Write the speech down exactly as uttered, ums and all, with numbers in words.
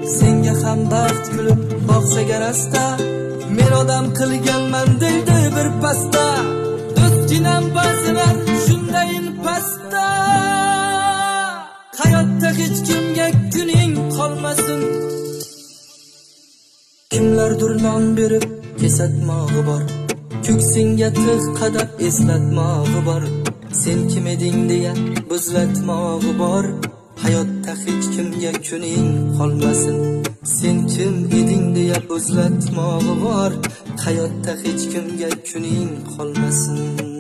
senga ham baxt kulib boqsaga rasta, men odam qilganman deydi bir pasta. Do'stginam ba'zilar shundayin pasta. Hayotda hech kimga kuning qolmasin. Kimlardir non berib kesatmog'i bor, ko'ksingga tig' qadab eslatmog'i bor. Sen kim eding deya buzlatmog'i bor. Hayotda hech kimga kuning qolmasin. Sen kim eding deya buzlatmog'i bor. Hayotda hech kimga kuning qolmasin.